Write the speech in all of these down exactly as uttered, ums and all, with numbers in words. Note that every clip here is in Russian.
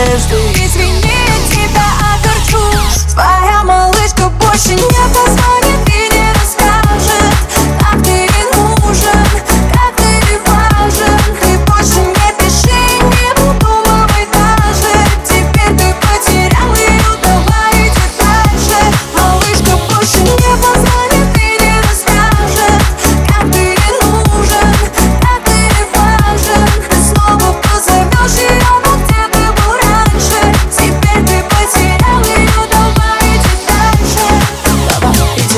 прежде. Извини, я тебя огорчу. Твоя малышка больше не позвонит и не расскажет, как ты ей нужен, как ты ей важен. Ты больше не пиши, не выдумывай даже. Теперь ты потерял ее, давай иди дальше. Малышка больше не позвонит и не расскажет, как ты ей нужен, как ты ей важен. Ты снова позовешь ее, но где ты был раньше? Теперь ты потерял ее, давай иди дальше. Давай иди.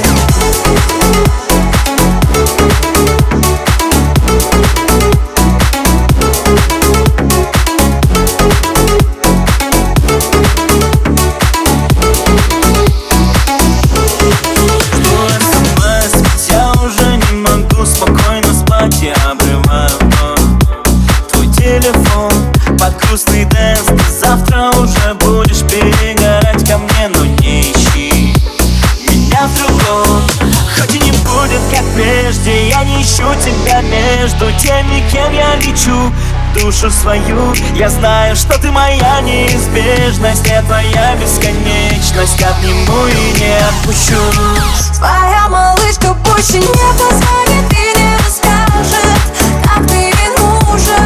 Я уже не могу спокойно спать, я обрываю вновь твой телефон под грустный дэнс. Ты завтра уже будешь перегорать ко мне, но не ищи меня в другом. Хоть и не будет как прежде, я не ищу тебя между теми, кем я лечу душу свою. Я знаю, что ты моя неизбежность, я твоя бесконечность. Обниму и не отпущу. Твоя малышка больше не позвонит и не расскажет, как ты ей нужен,